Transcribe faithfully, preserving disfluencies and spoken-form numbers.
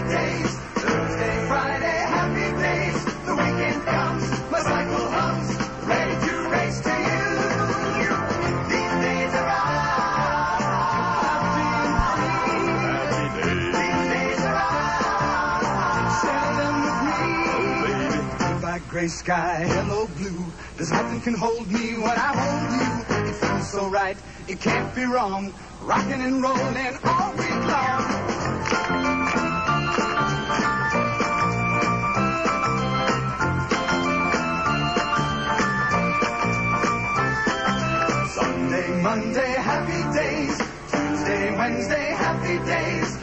days. Thursday, Friday, happy days. The weekend comes, my cycle hums, ready to race to you. These days are happy days. These days are share them with me. Oh, baby. Goodbye, gray sky, hello, blue. There's nothing can hold me when I hold you. It feels so right, it can't be wrong. Rocking and rolling all week long. Sunday, Monday, happy days. Tuesday, Wednesday, happy days.